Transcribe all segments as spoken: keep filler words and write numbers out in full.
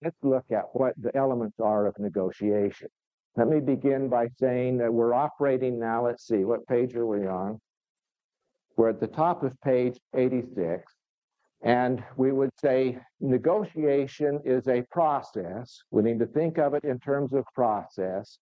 let's look at what the elements are of negotiation. Let me begin by saying that we're operating now. Let's see, what page are we on? We're at the top of page eighty-six. And we would say negotiation is a process. We need to think of it in terms of process.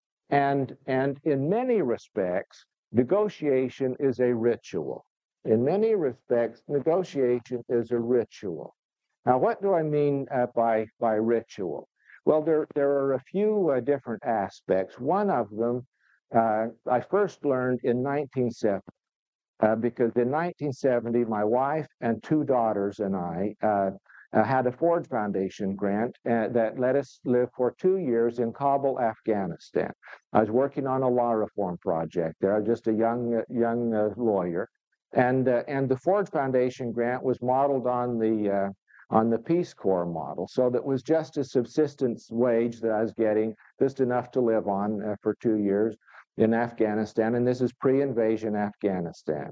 And, and in many respects, negotiation is a ritual. In many respects, negotiation is a ritual. Now, what do I mean uh, by, by ritual? Well, there, there are a few uh, different aspects. One of them uh, I first learned in nineteen seventy. Uh, because in nineteen seventy, my wife and two daughters and I uh, uh, had a Ford Foundation grant uh, that let us live for two years in Kabul, Afghanistan. I was working on a law reform project there. I was just a young, uh, young uh, lawyer. And, uh, and the Ford Foundation grant was modeled on the, uh, on the Peace Corps model. So that was just a subsistence wage that I was getting, just enough to live on uh, for two years. In Afghanistan, and this is pre-invasion Afghanistan.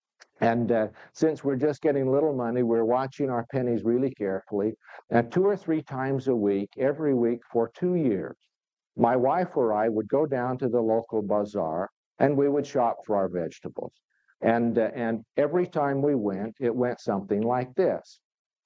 And uh, since we're just getting little money, we're watching our pennies really carefully. And two or three times a week, every week for two years, my wife or I would go down to the local bazaar and we would shop for our vegetables. And, uh, and every time we went, it went something like this.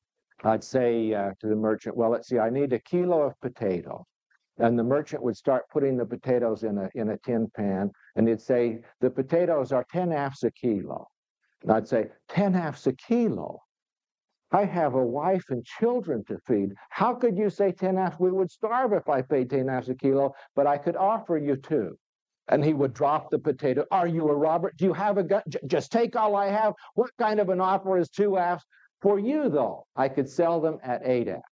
I'd say uh, to the merchant, well, let's see, I need a kilo of potatoes. And the merchant would start putting the potatoes in a, in a tin pan, and he'd say, the potatoes are ten halves a kilo. And I'd say, ten halves a kilo? I have a wife and children to feed. How could you say ten halves? We would starve if I paid ten halves a kilo, but I could offer you two. And he would drop the potato. Are you a robber? Do you have a gun? J- just take all I have. What kind of an offer is two halves? For you, though, I could sell them at eight halves.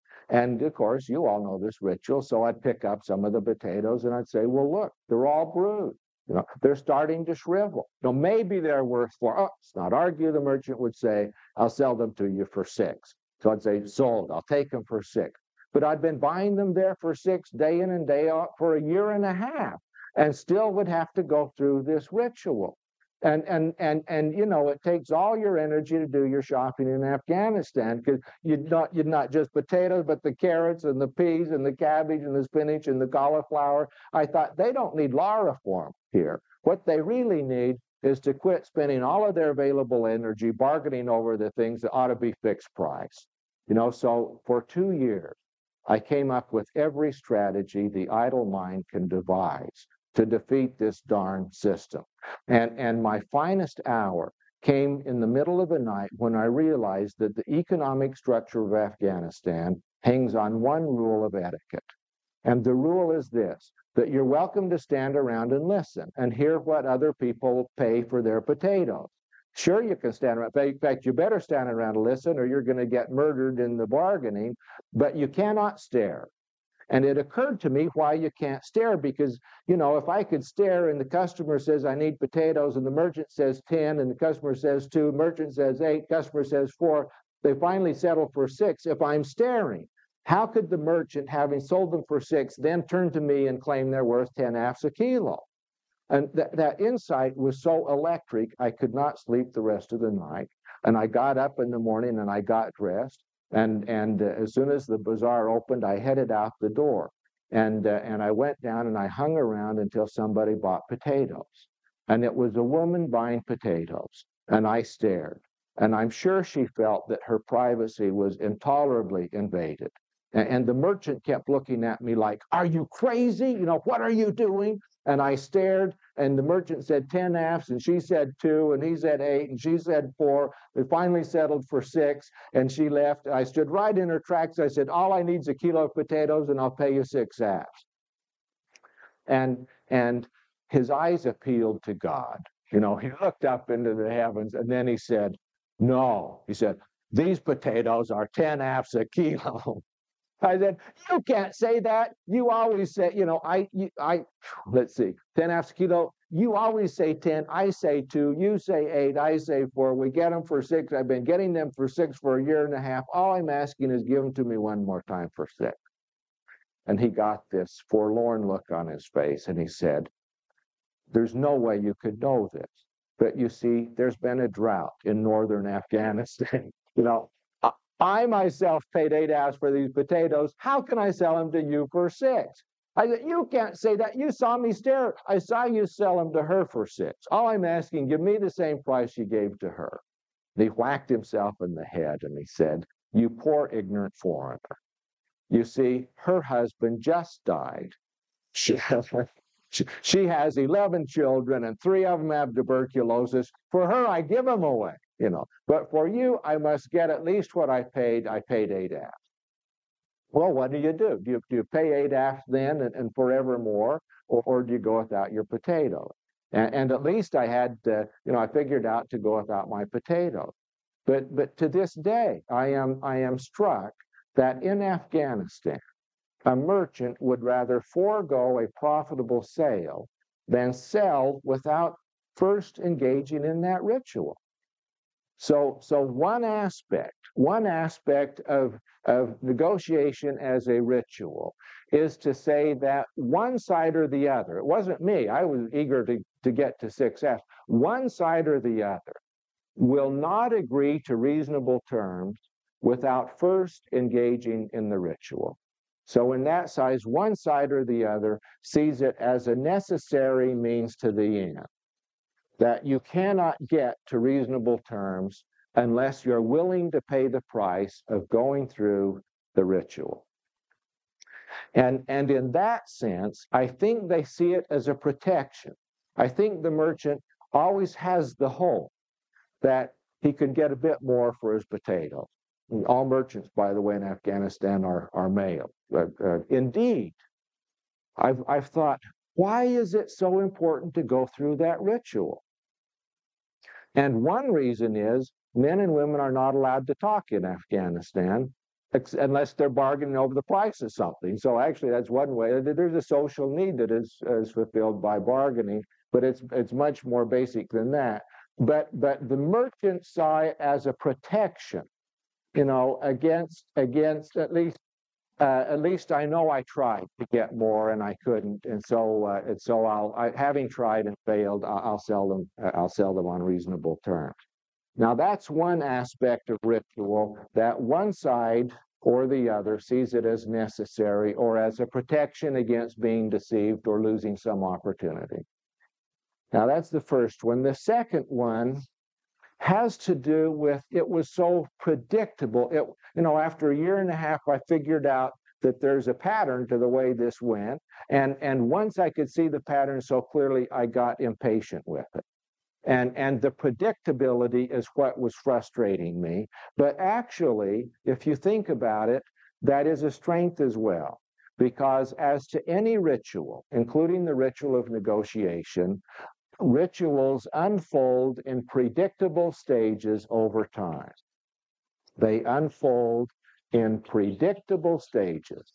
And of course, you all know this ritual. So I'd pick up some of the potatoes and I'd say, well, look, they're all bruised. You know, they're starting to shrivel. Now, maybe they're worth four. Oh, let's not argue. The merchant would say, I'll sell them to you for six. So I'd say, sold. I'll take them for six. But I'd been buying them there for six, day in and day out, for a year and a half, and still would have to go through this ritual. And, and, and, and, you know, it takes all your energy to do your shopping in Afghanistan, because you'd not, you'd not just potatoes, but the carrots and the peas and the cabbage and the spinach and the cauliflower. I thought, they don't need law reform here. What they really need is to quit spending all of their available energy bargaining over the things that ought to be fixed price. You know, so for two years, I came up with every strategy the idle mind can devise to defeat this darn system. And, and my finest hour came in the middle of the night when I realized that the economic structure of Afghanistan hangs on one rule of etiquette. And the rule is this, that you're welcome to stand around and listen and hear what other people pay for their potatoes. Sure, you can stand around. In fact, you better stand around and listen or you're going to get murdered in the bargaining, but you cannot stare. And it occurred to me why you can't stare, because, you know, if I could stare and the customer says I need potatoes and the merchant says ten and the customer says two, merchant says eight, customer says four, they finally settle for six. If I'm staring, how could the merchant, having sold them for six, then turn to me and claim they're worth ten halves a kilo? And th- that insight was so electric, I could not sleep the rest of the night. And I got up in the morning and I got dressed. And, and uh, as soon as the bazaar opened, I headed out the door. And, uh, and I went down and I hung around until somebody bought potatoes. And it was a woman buying potatoes. And I stared. And I'm sure she felt that her privacy was intolerably invaded. And, and the merchant kept looking at me like, are you crazy? You know, what are you doing? And I stared, and the merchant said ten halves, and she said two, and he said eight, and she said four. We finally settled for six, and she left. I stood right in her tracks. I said, all I need is a kilo of potatoes, and I'll pay you six halves. And, and his eyes appealed to God. You know, he looked up into the heavens, and then he said, no. He said, these potatoes are ten halves a kilo. I said, you can't say that. You always say, you know, I, you, I, let's see, ten halves a kilo. You always say ten. I say two. You say eight. I say four. We get them for six. I've been getting them for six for a year and a half. All I'm asking is give them to me one more time for six. And he got this forlorn look on his face, and he said, there's no way you could know this. But you see, there's been a drought in northern Afghanistan. You know, I myself paid eight halves for these potatoes. How can I sell them to you for six? I said, you can't say that. You saw me stare. I saw you sell them to her for six. All I'm asking, give me the same price you gave to her. And he whacked himself in the head and he said, you poor ignorant foreigner. You see, her husband just died. She has, she, she has eleven children and three of them have tuberculosis. For her, I give them away, you know. But for you, I must get at least what I paid. I paid eight halves. Well, what do you do? Do you, do you pay eight halves then and, and forevermore, or, or do you go without your potatoes? And, and at least I had, uh, you know, I figured out to go without my potatoes. But but to this day, I am I am struck that in Afghanistan, a merchant would rather forego a profitable sale than sell without first engaging in that ritual. So, so one aspect, one aspect of, of negotiation as a ritual is to say that one side or the other, it wasn't me, I was eager to, to get to success, one side or the other will not agree to reasonable terms without first engaging in the ritual. So in that size, one side or the other sees it as a necessary means to the end, that you cannot get to reasonable terms unless you're willing to pay the price of going through the ritual. And, and in that sense, I think they see it as a protection. I think the merchant always has the hope that he could get a bit more for his potatoes. All merchants, by the way, in Afghanistan are, are male. But, uh, indeed, I've, I've thought, why is it so important to go through that ritual? And one reason is men and women are not allowed to talk in Afghanistan unless they're bargaining over the price of something. So actually, that's one way. There's a social need that is, is fulfilled by bargaining, but it's, it's much more basic than that. But, but the merchant saw it as a protection, you know, against, against at least, uh, at least I know I tried to get more and I couldn't. And so, uh, and so I'll, I, having tried and failed, I'll, I'll sell them, I'll sell them on reasonable terms. Now that's one aspect of ritual that one side or the other sees it as necessary or as a protection against being deceived or losing some opportunity. Now that's the first one. The second one has to do with it was so predictable. It, you know, after a year and a half, I figured out that there's a pattern to the way this went. And, and once I could see the pattern so clearly, I got impatient with it. And, and the predictability is what was frustrating me. But actually, if you think about it, that is a strength as well. Because as to any ritual, including the ritual of negotiation, rituals unfold in predictable stages over time. They unfold in predictable stages.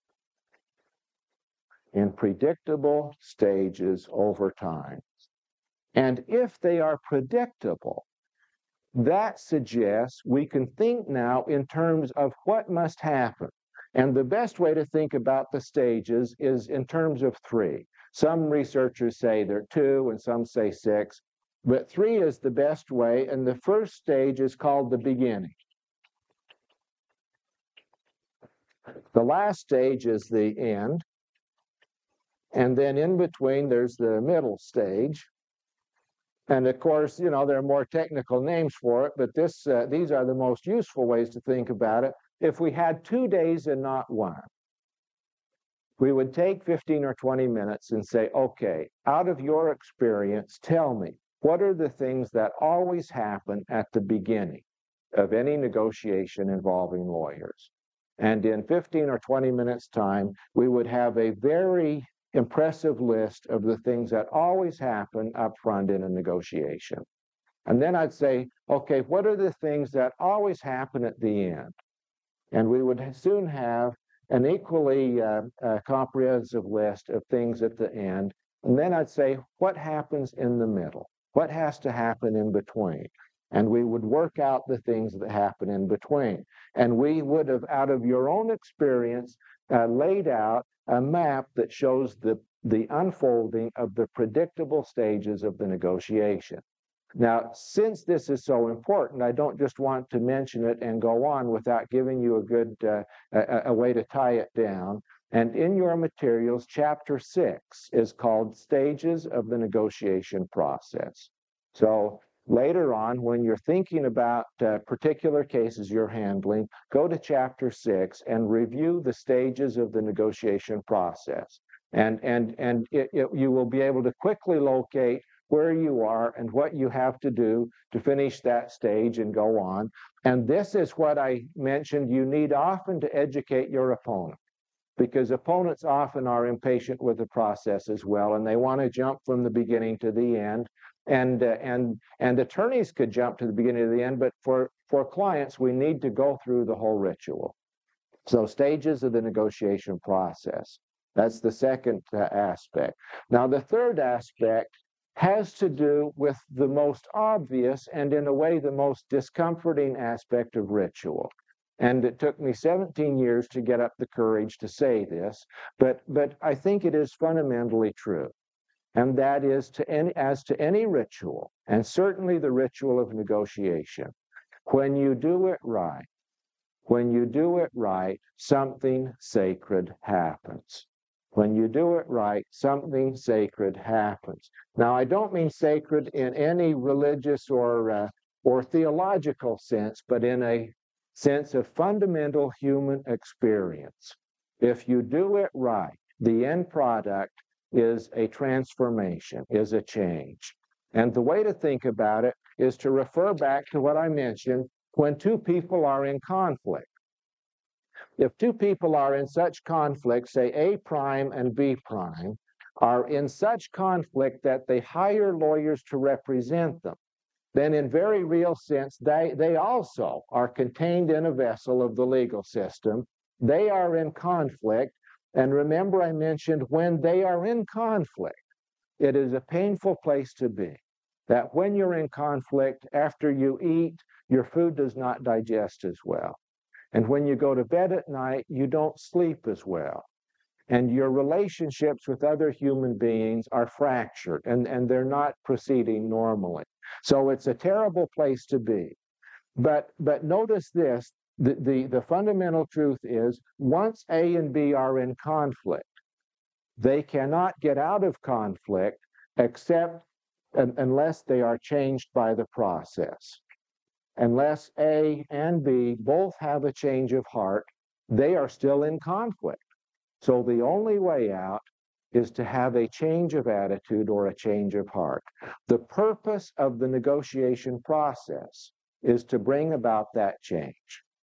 In predictable stages over time. And if they are predictable, that suggests we can think now in terms of what must happen. And the best way to think about the stages is in terms of three. Some researchers say there are two, and some say six. But three is the best way, and the first stage is called the beginning. The last stage is the end. And then in between, there's the middle stage. And of course, you know, there are more technical names for it, but this, uh, these are the most useful ways to think about it. If we had two days and not one, we would take fifteen or twenty minutes and say, okay, out of your experience, tell me, what are the things that always happen at the beginning of any negotiation involving lawyers? And in fifteen or twenty minutes time, we would have a very impressive list of the things that always happen up front in a negotiation. And then I'd say, okay, what are the things that always happen at the end? And we would soon have an equally uh, uh, comprehensive list of things at the end. And then I'd say, what happens in the middle? What has to happen in between? And we would work out the things that happen in between. And we would have, out of your own experience, uh, laid out a map that shows the, the unfolding of the predictable stages of the negotiation. Now, since this is so important, I don't just want to mention it and go on without giving you a good uh, a, a way to tie it down. And in your materials, chapter six is called Stages of the Negotiation Process. So later on, when you're thinking about uh, particular cases you're handling, go to chapter six and review the stages of the negotiation process. And, and, and it, it, you will be able to quickly locate where you are and what you have to do to finish that stage and go on. And this is what I mentioned you need often to educate your opponent, because opponents often are impatient with the process as well, and they want to jump from the beginning to the end. And, uh, and, and attorneys could jump to the beginning to the end, but for, for clients, we need to go through the whole ritual. So stages of the negotiation process. That's the second uh, aspect. Now, the third aspect has to do with the most obvious and, in a way, the most discomforting aspect of ritual. And it took me seventeen years to get up the courage to say this, but, but I think it is fundamentally true. And that is, to any, as to any ritual, and certainly the ritual of negotiation, when you do it right, when you do it right, something sacred happens. When you do it right, something sacred happens. Now, I don't mean sacred in any religious or, uh, or theological sense, but in a sense of fundamental human experience. If you do it right, the end product is a transformation, is a change. And the way to think about it is to refer back to what I mentioned when two people are in conflict. If two people are in such conflict, say A prime and B prime, are in such conflict that they hire lawyers to represent them, then in very real sense, they, they also are contained in a vessel of the legal system. They are in conflict. And remember, I mentioned when they are in conflict, it is a painful place to be. That when you're in conflict, after you eat, your food does not digest as well. And when you go to bed at night, you don't sleep as well. And your relationships with other human beings are fractured, and, and they're not proceeding normally. So it's a terrible place to be. But, but notice this, the, the, the fundamental truth is, once A and B are in conflict, they cannot get out of conflict except um, unless they are changed by the process. Unless A and B both have a change of heart, they are still in conflict. So the only way out is to have a change of attitude or a change of heart. The purpose of the negotiation process is to bring about that change.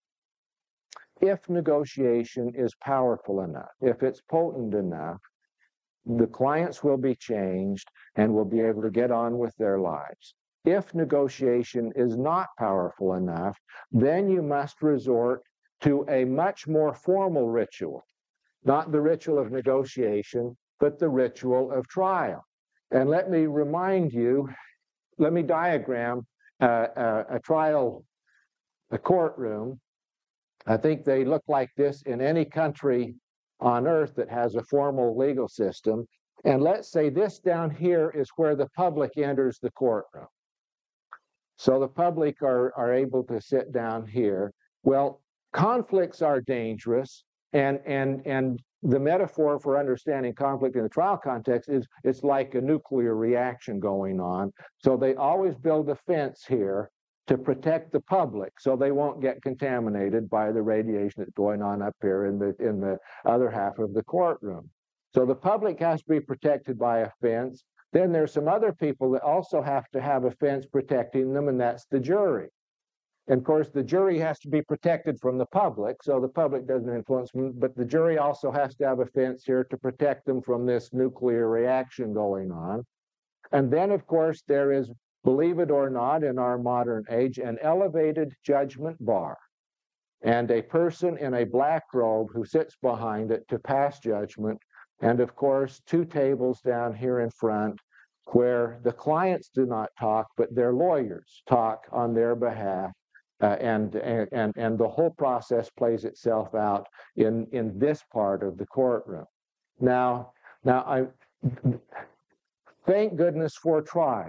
If negotiation is powerful enough, if it's potent enough, the clients will be changed and will be able to get on with their lives. If negotiation is not powerful enough, then you must resort to a much more formal ritual, not the ritual of negotiation, but the ritual of trial. And let me remind you, let me diagram uh, a, a trial, a courtroom. I think they look like this in any country on earth that has a formal legal system. And let's say this down here is where the public enters the courtroom. So the public are, are able to sit down here. Well, conflicts are dangerous, and, and, and the metaphor for understanding conflict in the trial context is it's like a nuclear reaction going on. So they always build a fence here to protect the public so they won't get contaminated by the radiation that's going on up here in the, in the other half of the courtroom. So the public has to be protected by a fence. Then there's some other people that also have to have a fence protecting them, and that's the jury. And of course, the jury has to be protected from the public, so the public doesn't influence them, but the jury also has to have a fence here to protect them from this nuclear reaction going on. And then, of course, there is, believe it or not, in our modern age, an elevated judgment bar, and a person in a black robe who sits behind it to pass judgment. And of course, two tables down here in front where the clients do not talk, but their lawyers talk on their behalf. Uh, and, and, and the whole process plays itself out in, in this part of the courtroom. Now, now I thank goodness for trial,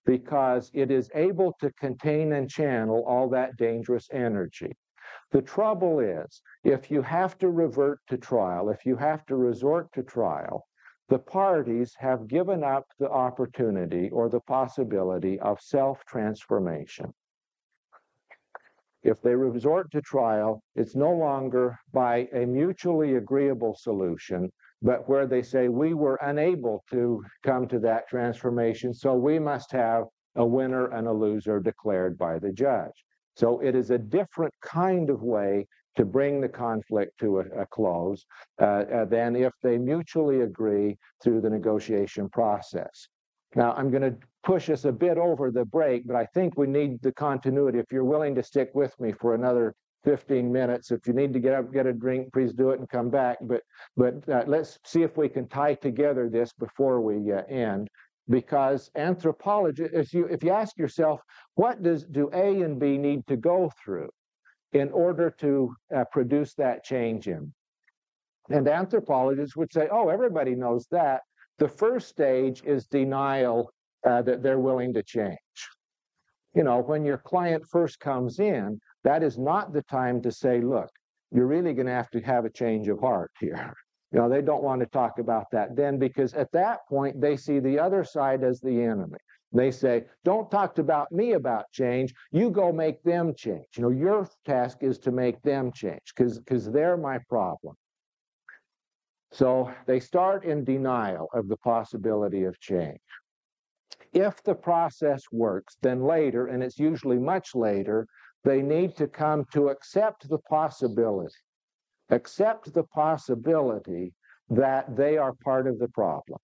because it is able to contain and channel all that dangerous energy. The trouble is, if you have to revert to trial, if you have to resort to trial, the parties have given up the opportunity or the possibility of self-transformation. If they resort to trial, it's no longer by a mutually agreeable solution, but where they say, we were unable to come to that transformation, so we must have a winner and a loser declared by the judge. So it is a different kind of way to bring the conflict to a, a close uh, uh, than if they mutually agree through the negotiation process. Now, I'm going to push us a bit over the break, but I think we need the continuity. If you're willing to stick with me for another fifteen minutes, if you need to get up, get a drink, please do it and come back. But, but uh, let's see if we can tie together this before we uh, end. Because anthropology, if you, if you ask yourself, what does do A and B need to go through in order to uh, produce that change in? And anthropologists would say, oh, everybody knows that. The first stage is denial uh, that they're willing to change. You know, when your client first comes in, that is not the time to say, look, you're really going to have to have a change of heart here. You know, they don't want to talk about that then, because at that point, they see the other side as the enemy. They say, don't talk about me about change. You go make them change. You know, your task is to make them change because because they're my problem. So they start in denial of the possibility of change. If the process works, then later, and it's usually much later, they need to come to accept the possibility, accept the possibility that they are part of the problem.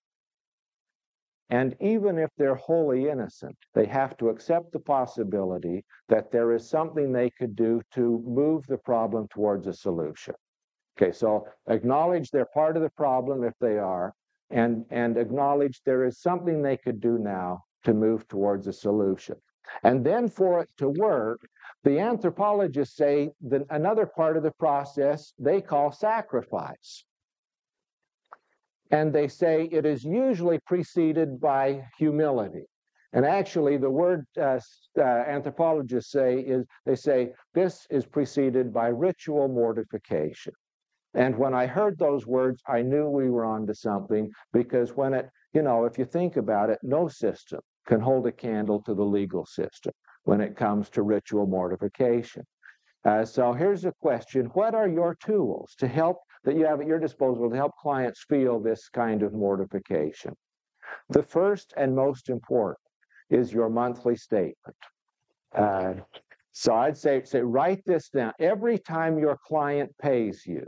And even if they're wholly innocent, they have to accept the possibility that there is something they could do to move the problem towards a solution. Okay, so acknowledge they're part of the problem if they are, and, and acknowledge there is something they could do now to move towards a solution. And then for it to work, the anthropologists say that another part of the process they call sacrifice. And they say it is usually preceded by humility. And actually, the word uh, uh, anthropologists say is, they say, this is preceded by ritual mortification. And when I heard those words, I knew we were onto something, because when it, you know, if you think about it, no system can hold a candle to the legal system when it comes to ritual mortification. Uh, so here's a question. What are your tools to help that you have at your disposal to help clients feel this kind of mortification? The first and most important is your monthly statement. Uh, so I'd say, say, write this down. Every time your client pays you,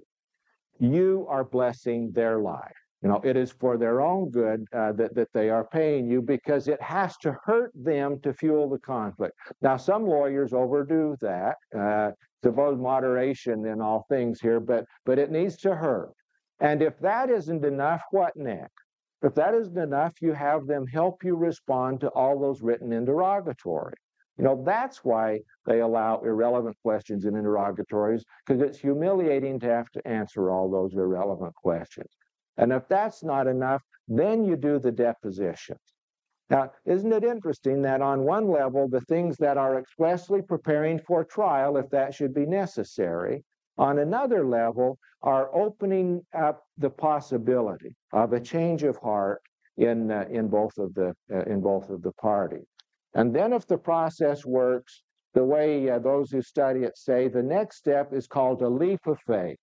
you are blessing their life. You know, it is for their own good uh, that, that they are paying you, because it has to hurt them to fuel the conflict. Now, some lawyers overdo that, uh, devote moderation in all things here, but, but it needs to hurt. And if that isn't enough, what next? If that isn't enough, you have them help you respond to all those written interrogatories. You know, that's why they allow irrelevant questions in interrogatories, because it's humiliating to have to answer all those irrelevant questions. And if that's not enough, then you do the depositions. Now, isn't it interesting that on one level, the things that are expressly preparing for trial, if that should be necessary, on another level are opening up the possibility of a change of heart in uh, in both of the uh, in both of the parties. And then if the process works the way uh, those who study it say, the next step is called a leap of faith.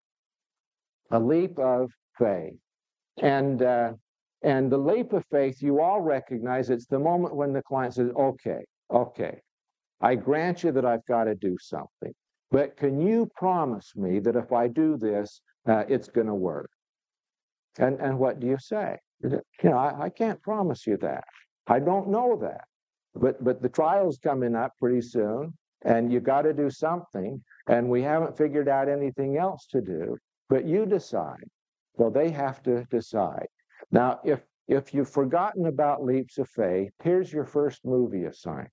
A leap of faith. And, uh, and the leap of faith, you all recognize, it's the moment when the client says, okay, okay, I grant you that I've got to do something. But can you promise me that if I do this, uh, it's going to work? And, and what do you say? You know, I, I can't promise you that. I don't know that. But but the trial's coming up pretty soon, and you got to do something, and we haven't figured out anything else to do, but you decide. Well, they have to decide. Now, if if you've forgotten about leaps of faith, here's your first movie assignment.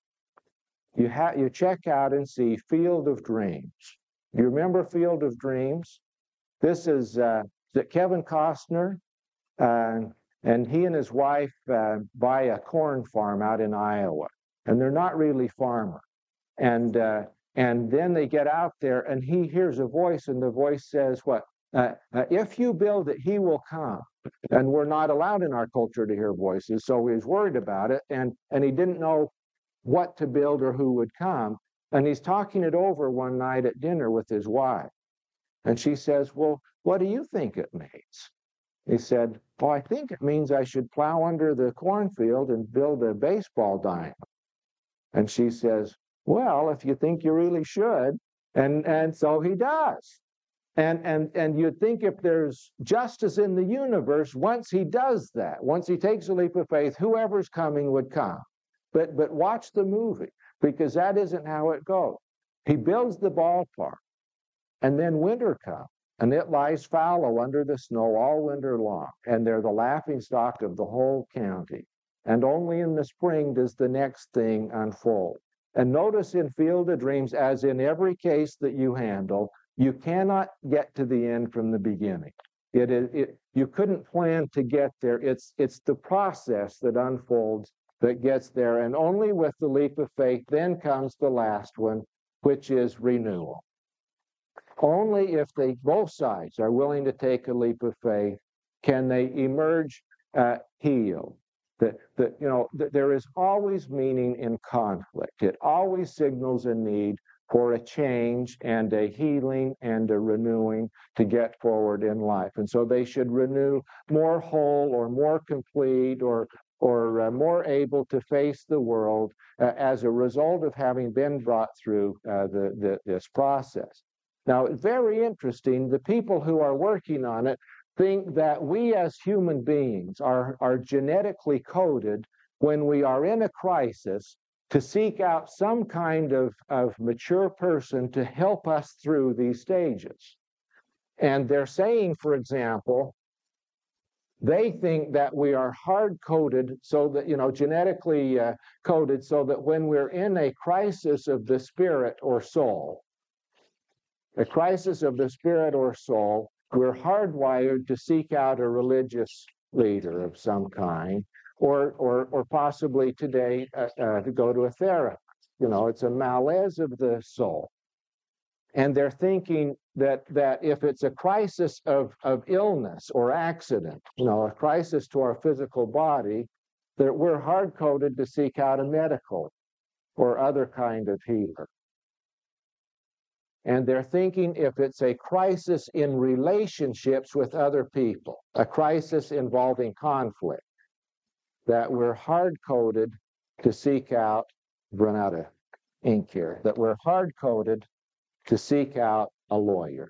You have you check out and see Field of Dreams. Do you remember Field of Dreams? This is uh, is it Kevin Costner? Uh, And he and his wife uh, buy a corn farm out in Iowa. And they're not really farmers. And uh, and then they get out there, and he hears a voice, and the voice says, what? Uh, uh, if you build it, he will come. And we're not allowed in our culture to hear voices, so he was worried about it, and, and he didn't know what to build or who would come. And he's talking it over one night at dinner with his wife. And she says, well, what do you think it means? He said, well, I think it means I should plow under the cornfield and build a baseball diamond. And she says, well, if you think you really should. And, and so he does. And, and, and you'd think if there's justice in the universe, once he does that, once he takes a leap of faith, whoever's coming would come. But, but watch the movie, because that isn't how it goes. He builds the ballpark, and then winter comes, and it lies fallow under the snow all winter long, and they're the laughingstock of the whole county. And only in the spring does the next thing unfold. And notice in Field of Dreams, as in every case that you handle, you cannot get to the end from the beginning. It is, it, you couldn't plan to get there. It's, it's the process that unfolds that gets there. And only with the leap of faith then comes the last one, which is renewal. Only if they, both sides are willing to take a leap of faith can they emerge uh, healed. That, that, you know, that there is always meaning in conflict. It always signals a need for a change and a healing and a renewing to get forward in life. And so they should renew more whole or more complete or, or uh, more able to face the world uh, as a result of having been brought through uh, the, the, this process. Now, very interesting, the people who are working on it think that we as human beings are, are genetically coded when we are in a crisis to seek out some kind of, of mature person to help us through these stages. And they're saying, for example, they think that we are hard-coded so that, you know, genetically uh, coded so that when we're in a crisis of the spirit or soul, a crisis of the spirit or soul, we're hardwired to seek out a religious leader of some kind, or or, or possibly today uh, uh, to go to a therapist. You know, it's a malaise of the soul. And they're thinking that that if it's a crisis of, of illness or accident, you know, a crisis to our physical body, that we're hard-coded to seek out a medical or other kind of healer. And they're thinking if it's a crisis in relationships with other people, a crisis involving conflict, that we're hard-coded to seek out, run out of ink here, that we're hard-coded to seek out a lawyer.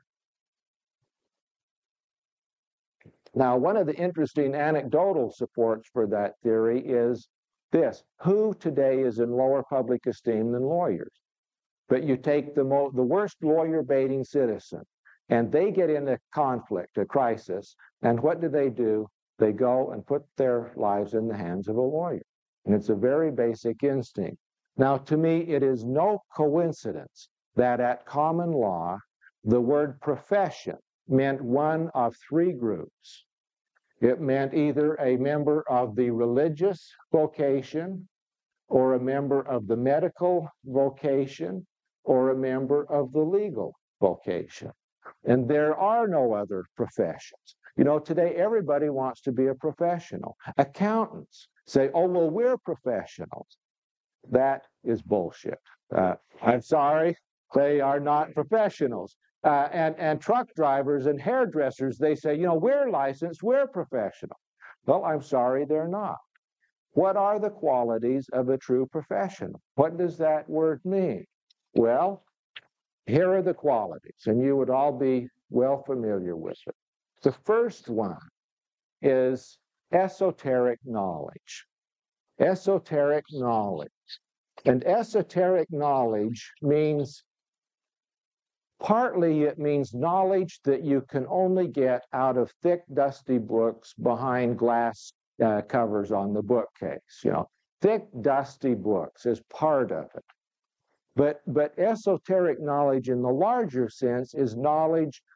Now, one of the interesting anecdotal supports for that theory is this: who today is in lower public esteem than lawyers? But you take the, mo the worst lawyer-baiting citizen, and they get in a conflict, a crisis, and what do they do? They go and put their lives in the hands of a lawyer. And it's a very basic instinct. Now, to me, it is no coincidence that at common law, the word profession meant one of three groups. It meant either a member of the religious vocation, or a member of the medical vocation, or a member of the legal vocation. And there are no other professions. You know, today everybody wants to be a professional. Accountants say, oh, well, we're professionals. That is bullshit. Uh, I'm sorry, they are not professionals. Uh, and, and truck drivers and hairdressers, they say, you know, we're licensed, we're professional. Well, I'm sorry, they're not. What are the qualities of a true professional? What does that word mean? Well, here are the qualities, and you would all be well familiar with it. The first one is esoteric knowledge. Esoteric knowledge. And esoteric knowledge means, partly it means knowledge that you can only get out of thick, dusty books behind glass uh, covers on the bookcase. You know, thick, dusty books is part of it. But, but esoteric knowledge in the larger sense is knowledge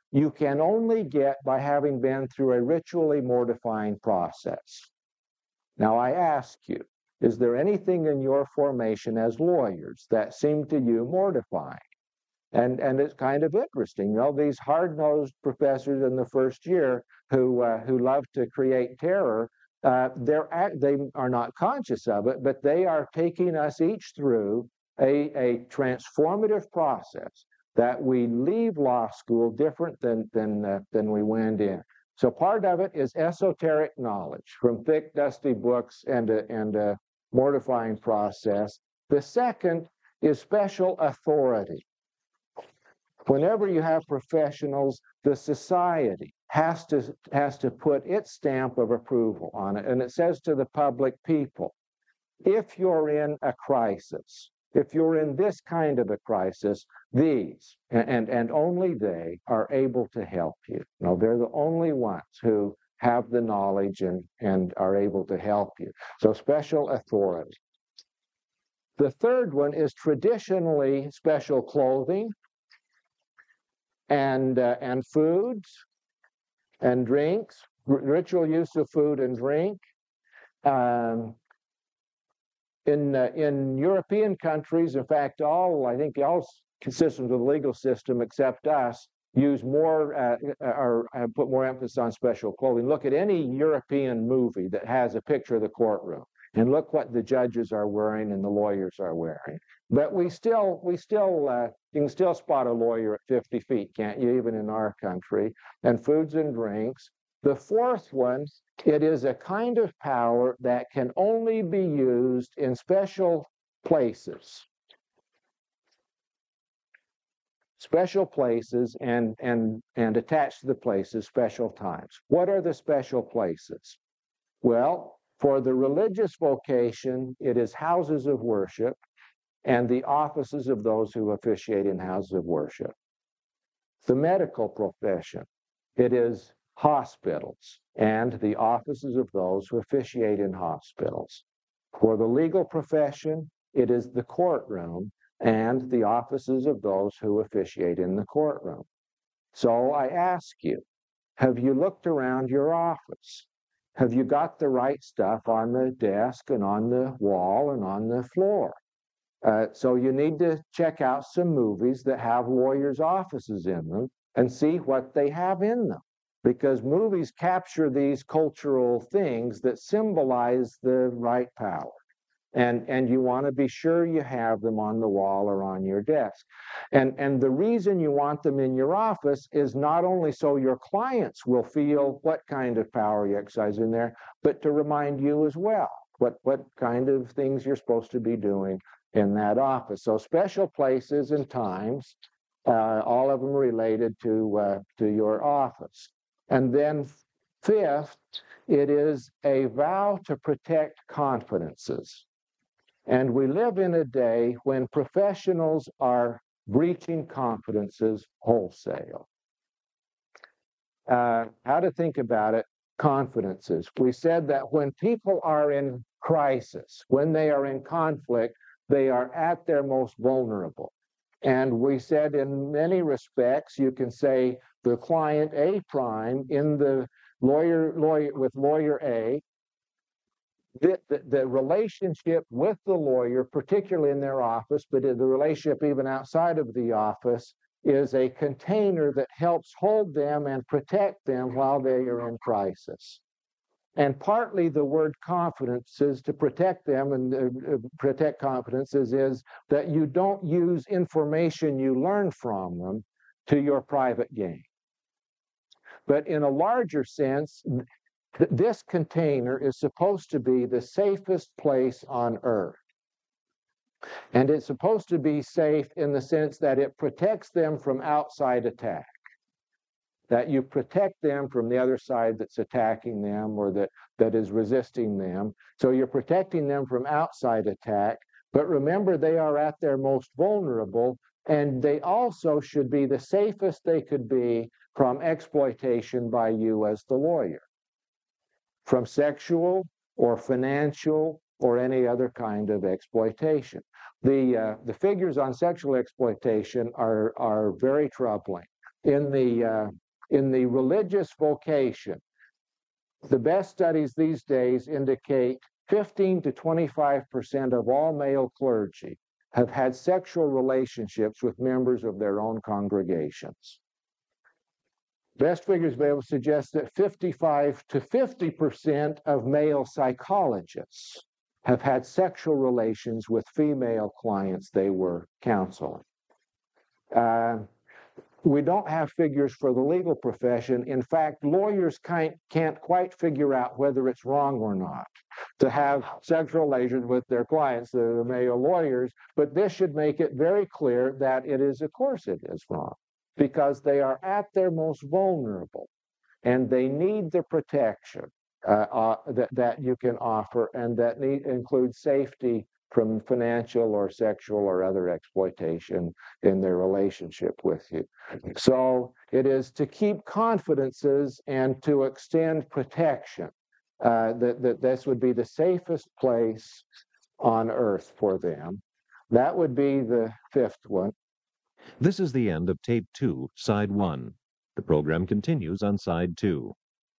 you can only get by having been through a ritually mortifying process. Now I ask you, is there anything in your formation as lawyers that seemed to you mortifying? And, and it's kind of interesting, you know, these hard-nosed professors in the first year who, uh, who love to create terror, uh, they're at, they are not conscious of it, but they are taking us each through a, a transformative process that we leave law school different than, than, uh, than we went in. So part of it is esoteric knowledge from thick, dusty books and a, and a mortifying process. The second is special authority. Whenever you have professionals, the society has to, has to put its stamp of approval on it. And it says to the public people, if you're in a crisis, if you're in this kind of a crisis, these, and, and only they, are able to help you. No, they're the only ones who have the knowledge and, and are able to help you. So special authority. The third one is traditionally special clothing and, uh, and foods and drinks, r- ritual use of food and drink. Um, In, uh, in European countries, in fact, all, I think all systems of the legal system except us use more, uh, or uh, put more emphasis on special clothing. Look at any European movie that has a picture of the courtroom, and look what the judges are wearing and the lawyers are wearing. But we still, we still, uh, you can still spot a lawyer at fifty feet, can't you, even in our country? And foods and drinks. The fourth one, it is a kind of power that can only be used in special places. Special places and, and, and attached to the places, special times. What are the special places? Well, for the religious vocation, it is houses of worship and the offices of those who officiate in houses of worship. The medical profession, it is hospitals and the offices of those who officiate in hospitals. For the legal profession, it is the courtroom and the offices of those who officiate in the courtroom. So I ask you, have you looked around your office? Have you got the right stuff on the desk and on the wall and on the floor? Uh, so you need to check out some movies that have lawyers' offices in them and see what they have in them. Because movies capture these cultural things that symbolize the right power. And, and you want to be sure you have them on the wall or on your desk. And, and the reason you want them in your office is not only so your clients will feel what kind of power you exercise in there, but to remind you as well what, what kind of things you're supposed to be doing in that office. So special places and times, uh, all of them related to, uh, to your office. And then fifth, it is a vow to protect confidences. And we live in a day when professionals are breaching confidences wholesale. Uh, how to think about it, confidences. We said that when people are in crisis, when they are in conflict, they are at their most vulnerable. And we said in many respects, you can say the client A prime in the lawyer, lawyer with lawyer A, the, the, the relationship with the lawyer, particularly in their office, but the relationship even outside of the office, is a container that helps hold them and protect them while they are in crisis. And partly the word confidences to protect them and uh, protect confidences is that you don't use information you learn from them to your private gain. But in a larger sense, th- this container is supposed to be the safest place on earth. And it's supposed to be safe in the sense that it protects them from outside attack. That you protect them from the other side that's attacking them or that, that is resisting them. So you're protecting them from outside attack. But remember, they are at their most vulnerable, and they also should be the safest they could be from exploitation by you as the lawyer, from sexual or financial or any other kind of exploitation. The, uh, the figures on sexual exploitation are, are very troubling. in the uh, in the religious vocation, the best studies these days indicate fifteen to twenty-five percent of all male clergy have had sexual relationships with members of their own congregations. Best figures be able to suggest that fifty-five to fifty percent of male psychologists have had sexual relations with female clients they were counseling. Uh, we don't have figures for the legal profession. In fact, lawyers can't, can't quite figure out whether it's wrong or not to have sexual relations with their clients, the, the male lawyers, but this should make it very clear that it is, of course it is wrong, because they are at their most vulnerable, and they need the protection uh, uh, that, that you can offer, and that need, includes safety from financial or sexual or other exploitation in their relationship with you. So it is to keep confidences and to extend protection uh, that, that this would be the safest place on earth for them. That would be the fifth one. This is the end of tape two, side one. The program continues on side two.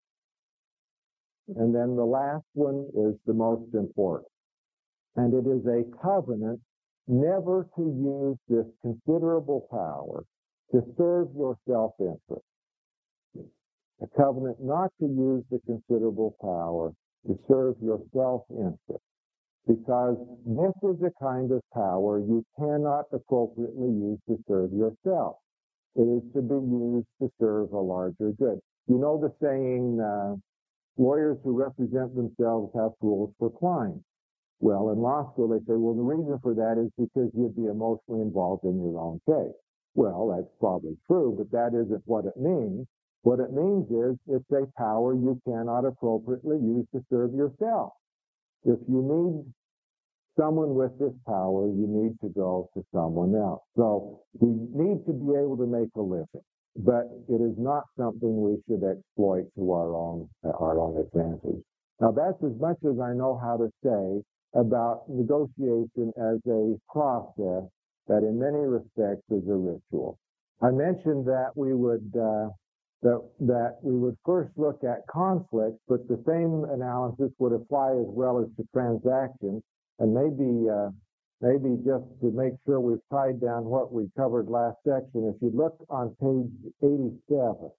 And then the last one is the most important. And it is a covenant never to use this considerable power to serve your self-interest. A covenant not to use the considerable power to serve your self-interest. Because this is a kind of power you cannot appropriately use to serve yourself. It is to be used to serve a larger good. You know the saying, uh, lawyers who represent themselves have fools for clients. Well, in law school, they say, well, the reason for that is because you'd be emotionally involved in your own case. Well, that's probably true, but that isn't what it means. What it means is it's a power you cannot appropriately use to serve yourself. If you need someone with this power, you need to go to someone else. So we need to be able to make a living, but it is not something we should exploit to our own, our own advantage. Now, that's as much as I know how to say about negotiation as a process that in many respects is a ritual. I mentioned that we would uh, that, that we would first look at conflicts, but the same analysis would apply as well as to transactions. And maybe uh, maybe just to make sure we've tied down what we covered last section, if you look on page eighty-seven,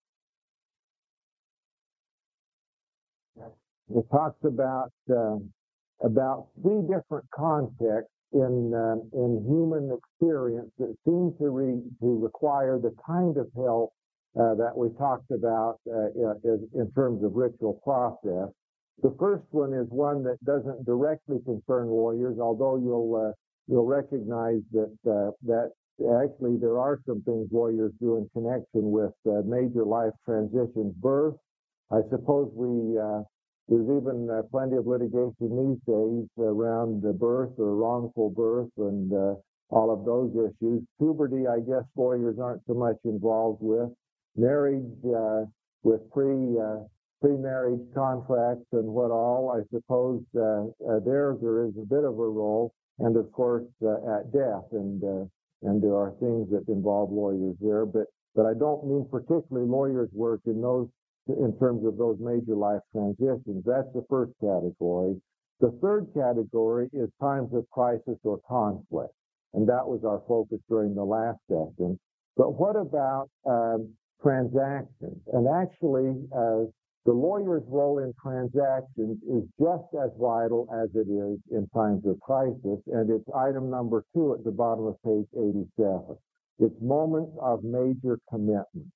it talks about uh, about three different contexts in uh, in human experience that seem to re, to require the kind of help uh, that we talked about uh, in, in terms of ritual process. The first one is one that doesn't directly concern lawyers, although you'll uh, you'll recognize that uh, that actually there are some things lawyers do in connection with uh, major life transitions. Birth, I suppose we. Uh, There's even uh, plenty of litigation these days around the birth or wrongful birth and uh, all of those issues. Puberty, I guess lawyers aren't so much involved with. Marriage uh, with pre, uh, pre-marriage contracts and what all, I suppose uh, uh, there there is a bit of a role. And of course uh, at death, and uh, and there are things that involve lawyers there. But, but I don't mean particularly lawyers' work in those in terms of those major life transitions. That's the first category. The third category is times of crisis or conflict, and that was our focus during the last session. But what about um, transactions? And actually, uh, the lawyer's role in transactions is just as vital as it is in times of crisis, and it's item number two at the bottom of page eighty-seven. It's moments of major commitment.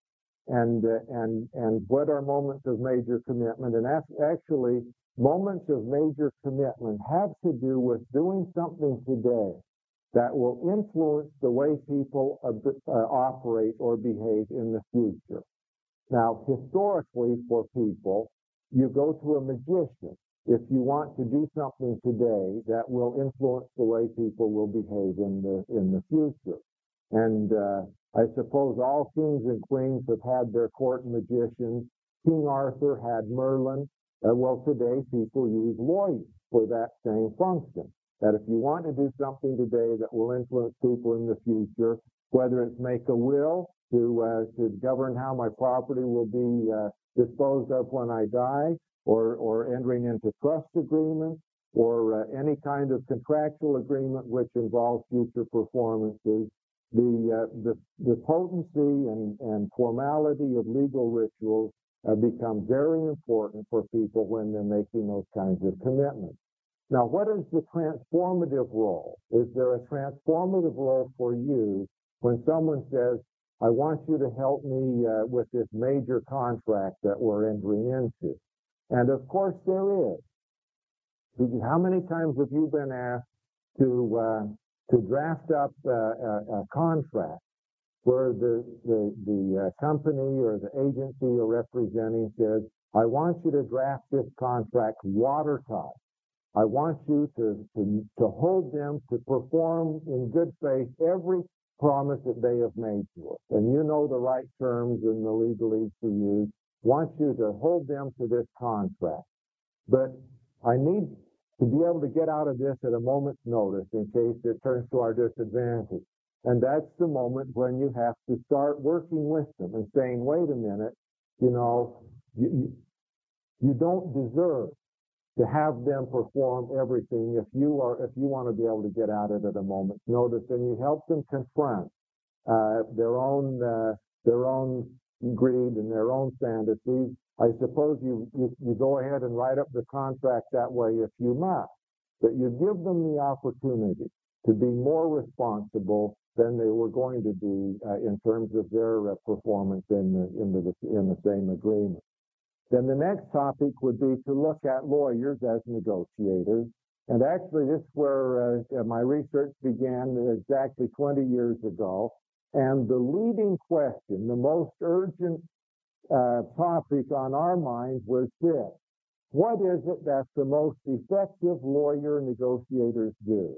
And, uh, and, and what are moments of major commitment? And actually, moments of major commitment have to do with doing something today that will influence the way people uh, uh, operate or behave in the future. Now, historically, for people, you go to a magician if you want to do something today that will influence the way people will behave in the, in the future. And, uh, I suppose all kings and queens have had their court magicians. King Arthur had Merlin. Uh, well, today people use lawyers for that same function. That if you want to do something today that will influence people in the future, whether it's make a will to uh, to govern how my property will be uh, disposed of when I die, or or entering into trust agreements, or uh, any kind of contractual agreement which involves future performances. The uh, the the potency and and formality of legal rituals uh, become very important for people when they're making those kinds of commitments. Now, what is the transformative role? Is there a transformative role for you when someone says, I want you to help me uh, with this major contract that we're entering into? And of course there is. Because how many times have you been asked to uh, to draft up uh, a, a contract where the the, the uh, company or the agency you're representing says, I want you to draft this contract watertight. I want you to, to, to hold them to perform in good faith every promise that they have made to us. And you know the right terms and the legalese to use. Want you to hold them to this contract. But I need to be able to get out of this at a moment's notice in case it turns to our disadvantage. And that's the moment when you have to start working with them and saying, wait a minute, you know, you, you, you don't deserve to have them perform everything if you are if you want to be able to get out of it at a moment's notice, and you help them confront uh, their own uh, their own greed and their own fantasies. I suppose you, you you go ahead and write up the contract that way if you must, but you give them the opportunity to be more responsible than they were going to be uh, in terms of their uh, performance in the in the in the same agreement. Then the next topic would be to look at lawyers as negotiators. And actually, this is where uh, my research began exactly twenty years ago. And the leading question, the most urgent uh, topic on our minds was this. What is it that the most effective lawyer negotiators do?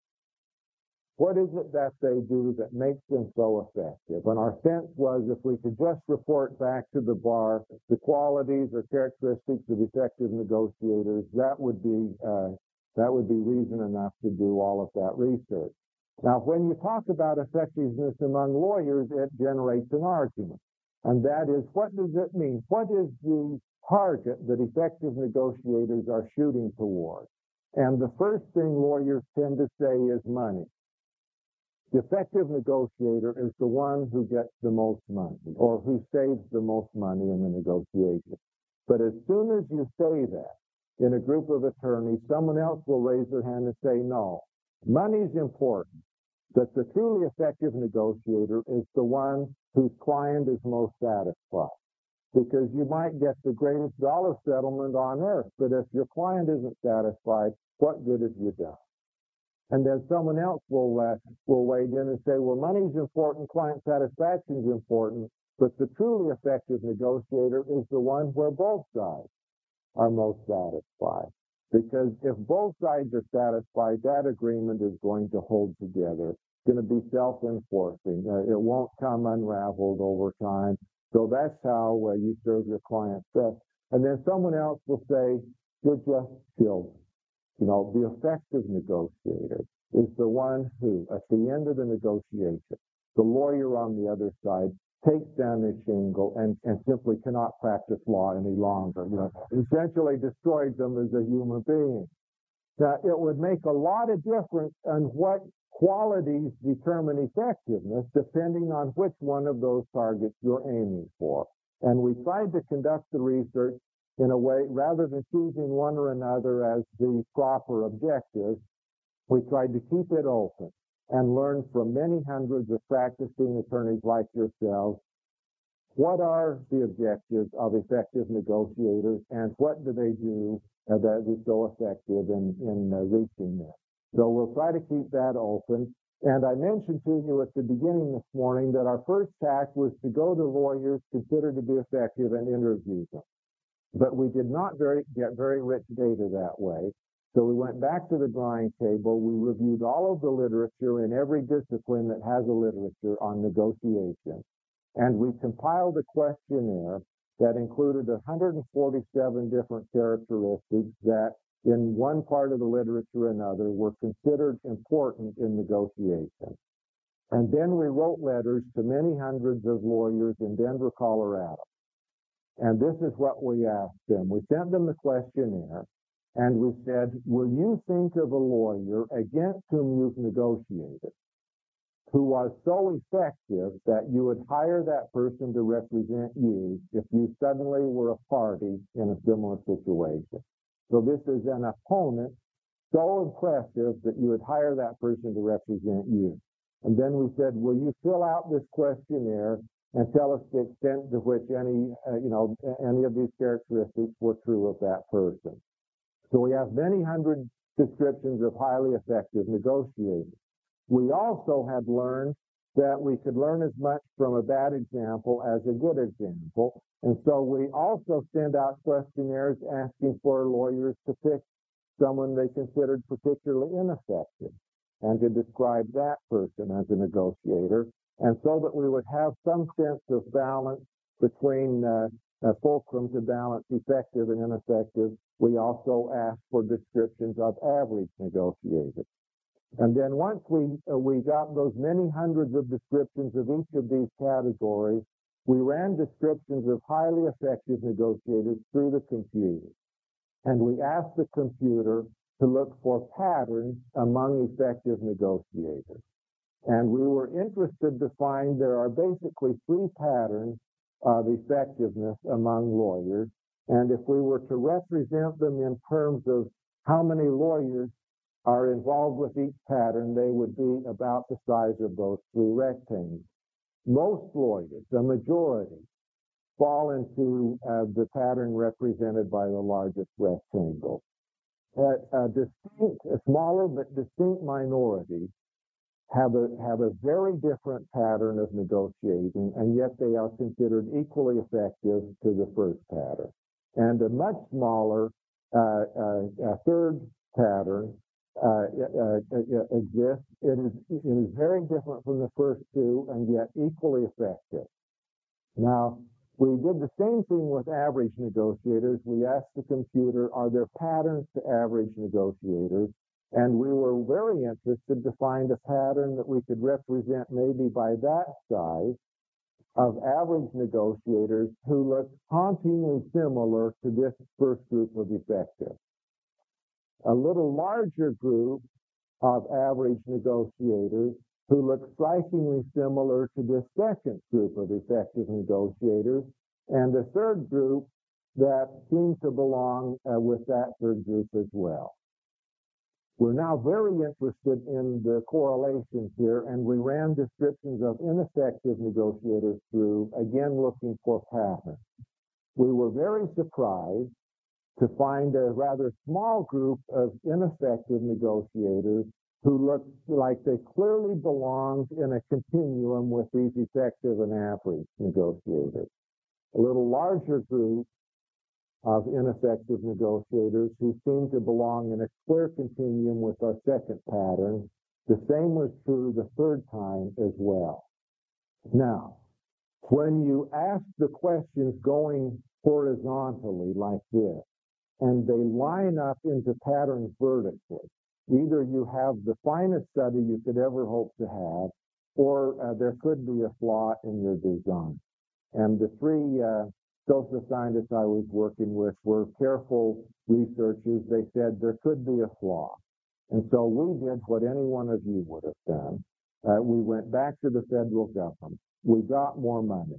What is it that they do that makes them so effective? And our sense was if we could just report back to the bar the qualities or characteristics of effective negotiators, that would be uh, that would be reason enough to do all of that research. Now, when you talk about effectiveness among lawyers, it generates an argument. And that is, what does it mean? What is the target that effective negotiators are shooting toward? And the first thing lawyers tend to say is money. The effective negotiator is the one who gets the most money or who saves the most money in the negotiation. But as soon as you say that in a group of attorneys, someone else will raise their hand and say, no, money's important. That the truly effective negotiator is the one whose client is most satisfied. Because you might get the greatest dollar settlement on earth, but if your client isn't satisfied, what good have you done? And then someone else will uh, will weigh in and say, well, money's important, client satisfaction is important, but the truly effective negotiator is the one where both sides are most satisfied. Because if both sides are satisfied, that agreement is going to hold together. It's going to be self-enforcing. Uh, it won't come unraveled over time. So that's how uh, you serve your client best. And then someone else will say, you're just children. You know, the effective negotiator is the one who, at the end of the negotiation, the lawyer on the other side takes down his shingle and, and simply cannot practice law any longer. You know, essentially destroys them as a human being. Now, it would make a lot of difference on what qualities determine effectiveness depending on which one of those targets you're aiming for. And we tried to conduct the research in a way, rather than choosing one or another as the proper objective, we tried to keep it open and learn from many hundreds of practicing attorneys like yourselves what are the objectives of effective negotiators and what do they do uh, that is so effective in, in uh, reaching them. So we'll try to keep that open. And I mentioned to you at the beginning this morning that our first task was to go to lawyers considered to be effective and interview them. But we did not very, get very rich data that way. So we went back to the drawing table. We reviewed all of the literature in every discipline that has a literature on negotiation. And we compiled a questionnaire that included one hundred forty-seven different characteristics that in one part of the literature or another were considered important in negotiation. And then we wrote letters to many hundreds of lawyers in Denver, Colorado. And this is what we asked them. We sent them the questionnaire, and we said, will you think of a lawyer against whom you've negotiated, who was so effective that you would hire that person to represent you if you suddenly were a party in a similar situation? So this is an opponent so impressive that you would hire that person to represent you. And then we said, will you fill out this questionnaire and tell us the extent to which any, uh, you know, any of these characteristics were true of that person? So we have many hundred descriptions of highly effective negotiators. We also had learned that we could learn as much from a bad example as a good example. And so we also send out questionnaires asking for lawyers to pick someone they considered particularly ineffective and to describe that person as a negotiator. And so that we would have some sense of balance between uh, uh, fulcrum to balance effective and ineffective, we also asked for descriptions of average negotiators. And then once we uh, we got those many hundreds of descriptions of each of these categories, we ran descriptions of highly effective negotiators through the computer. And we asked the computer to look for patterns among effective negotiators. And we were interested to find there are basically three patterns of effectiveness among lawyers. And if we were to represent them in terms of how many lawyers are involved with each pattern, they would be about the size of those three rectangles. Most lawyers, the majority, fall into uh, the pattern represented by the largest rectangle. A, a distinct, a smaller but distinct minority have a have a very different pattern of negotiating, and yet they are considered equally effective to the first pattern. And a much smaller uh, uh, third pattern uh, uh, uh, exists. It is it is very different from the first two, and yet equally effective. Now, we did the same thing with average negotiators. We asked the computer, are there patterns to average negotiators? And we were very interested to find a pattern that we could represent maybe by that size of average negotiators who look hauntingly similar to this first group of effective. A little larger group of average negotiators who look strikingly similar to this second group of effective negotiators, and the third group that seems to belong uh, with that third group as well. We're now very interested in the correlations here, and we ran descriptions of ineffective negotiators through, again looking for patterns. We were very surprised to find a rather small group of ineffective negotiators who looked like they clearly belonged in a continuum with these effective and average negotiators. A little larger group of ineffective negotiators who seemed to belong in a clear continuum with our second pattern. The same was true the third time as well. Now, when you ask the questions going horizontally like this, and they line up into patterns vertically, either you have the finest study you could ever hope to have, or uh, there could be a flaw in your design. And the three uh, social scientists I was working with were careful researchers. They said there could be a flaw. And so we did what any one of you would have done. Uh, we went back to the federal government. We got more money.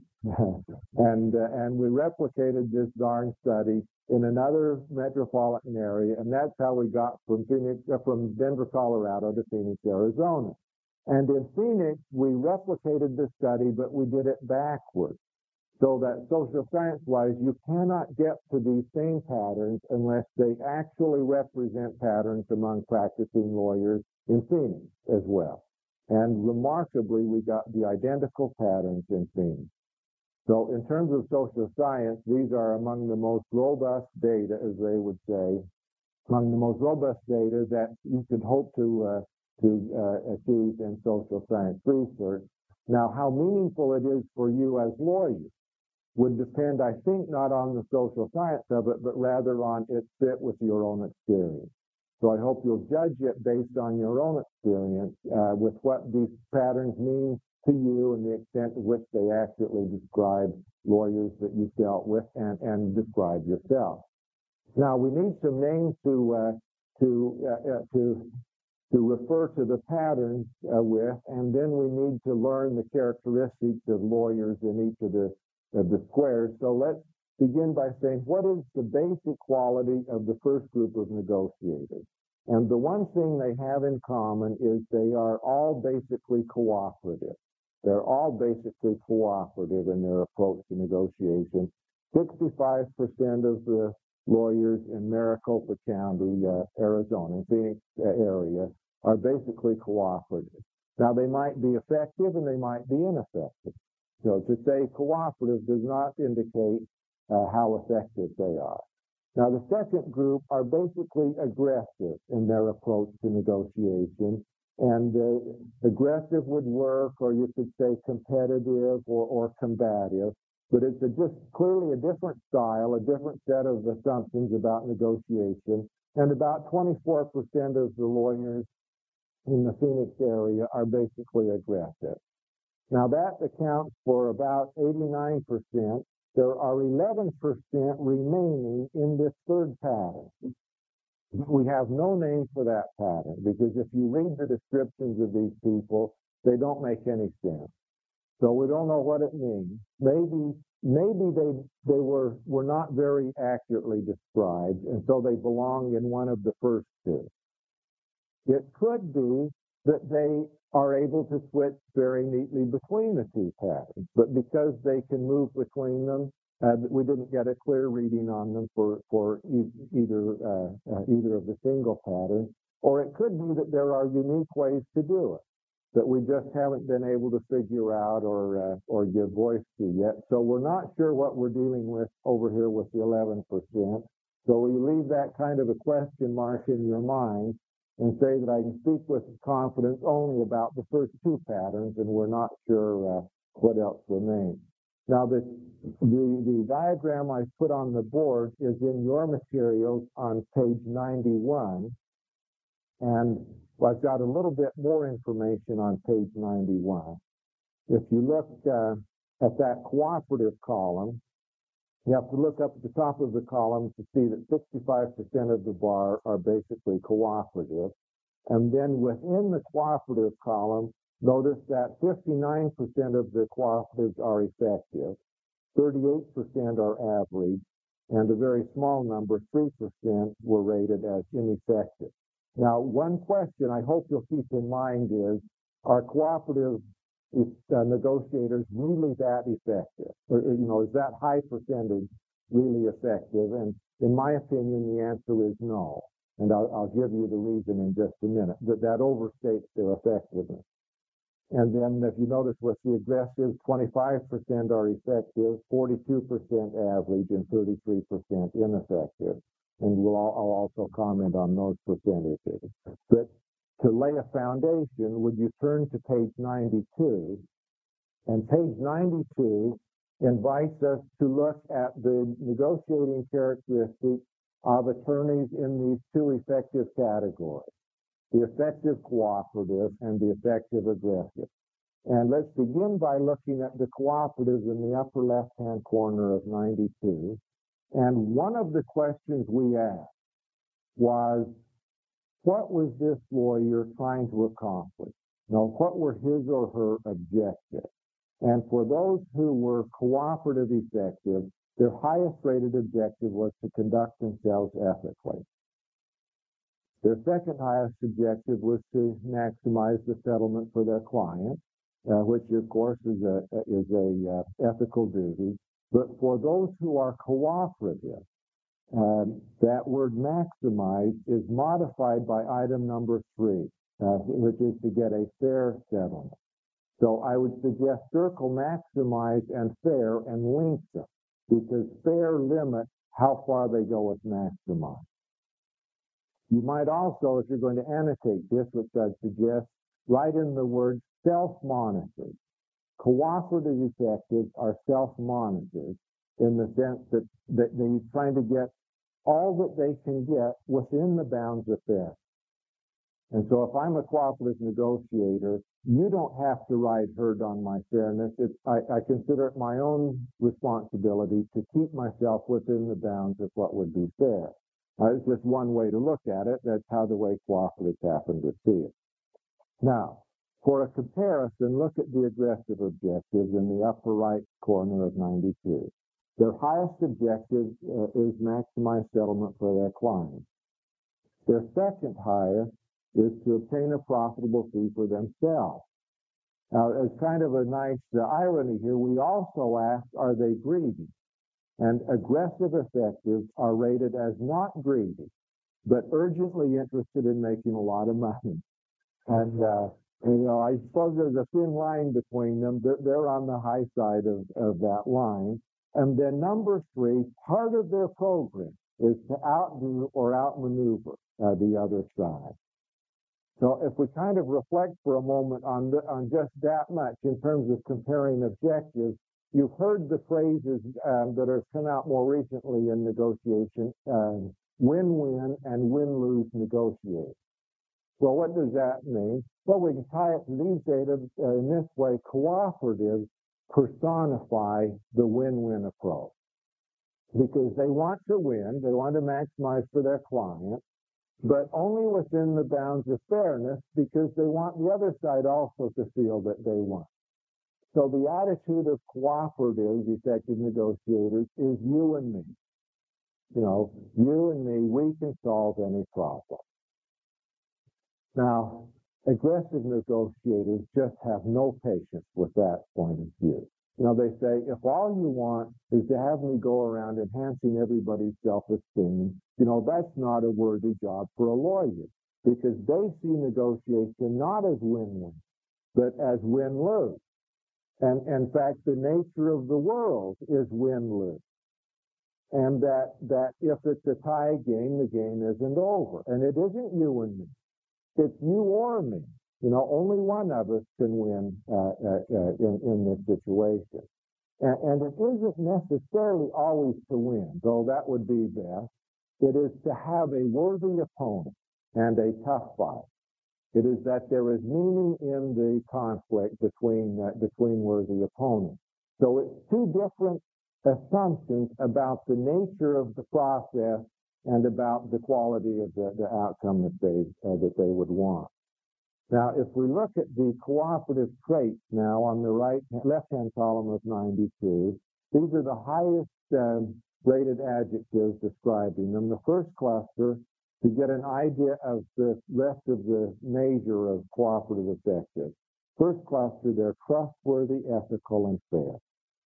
and uh, and we replicated this darn study in another metropolitan area, and that's how we got from Phoenix, uh, from Denver, Colorado to Phoenix, Arizona. And in Phoenix, we replicated this study, but we did it backwards. So that social science-wise, you cannot get to these same patterns unless they actually represent patterns among practicing lawyers in Phoenix as well. And remarkably, we got the identical patterns in Phoenix. So in terms of social science, these are among the most robust data, as they would say, among the most robust data that you could hope to uh, to uh, achieve in social science research. Now, how meaningful it is for you as lawyers would depend, I think, not on the social science of it, but rather on its fit with your own experience. So I hope you'll judge it based on your own experience uh, with what these patterns mean to you and the extent to which they accurately describe lawyers that you've dealt with and, and describe yourself. Now, we need some names to uh, to uh, uh, to to refer to the patterns uh, with, and then we need to learn the characteristics of lawyers in each of the of the squares. So let's begin by saying, what is the basic quality of the first group of negotiators? And the one thing they have in common is they are all basically cooperative. They're all basically cooperative in their approach to negotiation. sixty-five percent of the lawyers in Maricopa County, uh, Arizona, Phoenix area, are basically cooperative. Now, they might be effective and they might be ineffective. So to say cooperative does not indicate uh, how effective they are. Now, the second group are basically aggressive in their approach to negotiation. And uh, aggressive would work, or you could say competitive or, or combative. But it's a just clearly a different style, a different set of assumptions about negotiation. And about twenty-four percent of the lawyers in the Phoenix area are basically aggressive. Now, that accounts for about eighty-nine percent. There are eleven percent remaining in this third pattern. We have no name for that pattern because if you read the descriptions of these people, they don't make any sense. So we don't know what it means. Maybe maybe they they were were not very accurately described, and so they belong in one of the first two. It could be that they are able to switch very neatly between the two patterns, but because they can move between them, uh, we didn't get a clear reading on them for for e either uh, uh, either of the single patterns. Or it could be that there are unique ways to do it that we just haven't been able to figure out or uh, or give voice to yet. So we're not sure what we're dealing with over here with the eleven percent. So we leave that kind of a question mark in your mind and say that I can speak with confidence only about the first two patterns, and we're not sure uh, what else remains. Now, the, the, the diagram I put on the board is in your materials on page ninety-one, and well, I've got a little bit more information on page ninety-one. If you look uh, at that cooperative column, you have to look up at the top of the column to see that sixty-five percent of the bar are basically cooperative. And then within the cooperative column, notice that fifty-nine percent of the cooperatives are effective, thirty-eight percent are average, and a very small number, three percent, were rated as ineffective. Now, one question I hope you'll keep in mind is, are cooperative uh, negotiators really that effective? Or, you know, is that high percentage really effective? And in my opinion, the answer is no. And I'll, I'll give you the reason in just a minute, that that overstates their effectiveness. And then if you notice with the aggressive, twenty-five percent are effective, forty-two percent average, and thirty-three percent ineffective. And we'll all, I'll also comment on those percentages. But to lay a foundation, would you turn to page ninety-two? And page ninety-two invites us to look at the negotiating characteristics of attorneys in these two effective categories, the effective cooperative and the effective aggressive. And let's begin by looking at the cooperatives in the upper left-hand corner of ninety-two. And one of the questions we asked was, what was this lawyer trying to accomplish? Now, what were his or her objectives? And for those who were cooperative effective, their highest rated objective was to conduct themselves ethically. Their second highest objective was to maximize the settlement for their client, uh, which of course is a, is a uh, ethical duty. But for those who are cooperative, um, that word maximize is modified by item number three, uh, which is to get a fair settlement. So I would suggest circle maximize and fair and link them, because fair limits how far they go with maximize. You might also, if you're going to annotate this, which I'd suggest, write in the word self-monitored. Cooperative effectives are self-monitored in the sense that, that they're trying to get all that they can get within the bounds of fairness. And so if I'm a cooperative negotiator, you don't have to ride herd on my fairness. It's, I, I consider it my own responsibility to keep myself within the bounds of what would be fair. Uh, it's just one way to look at it. That's how the way cooperatives happen to see it. Now, for a comparison, look at the aggressive objectives in the upper right corner of ninety-two. Their highest objective uh, is maximize settlement for their clients. Their second highest is to obtain a profitable fee for themselves. Now, as kind of a nice uh, irony here, we also ask, are they greedy? And aggressive effectives are rated as not greedy, but urgently interested in making a lot of money. And, uh, you know, I suppose there's a thin line between them. They're, they're on the high side of, of that line. And then number three, part of their program is to outdo or outmaneuver uh, the other side. So if we kind of reflect for a moment on, the, on just that much in terms of comparing objectives, you've heard the phrases um, that have come out more recently in negotiation, uh, win-win and win-lose negotiate. Well, what does that mean? Well, we can tie it to these data uh, in this way. Cooperatives personify the win-win approach because they want to win, they want to maximize for their client, but only within the bounds of fairness because they want the other side also to feel that they won. So the attitude of cooperatives, effective negotiators, is you and me. You know, you and me, we can solve any problem. Now, aggressive negotiators just have no patience with that point of view. You know, they say, if all you want is to have me go around enhancing everybody's self-esteem, you know, that's not a worthy job for a lawyer because they see negotiation not as win-win, but as win-lose. And in fact, the nature of the world is win-lose. And that, that if it's a tie game, the game isn't over. And it isn't you and me. It's you or me. You know, only one of us can win uh, uh, uh, in, in this situation. And, and it isn't necessarily always to win, though that would be best. It is to have a worthy opponent and a tough fight. It is that there is meaning in the conflict between, uh, between worthy opponents. So it's two different assumptions about the nature of the process and about the quality of the, the outcome that they, uh, that they would want. Now, if we look at the cooperative traits now on the right, left-hand column of ninety-two, these are the highest um, rated adjectives describing them. The first cluster, to get an idea of the rest of the measure of cooperative effectives. First cluster, they're trustworthy, ethical, and fair.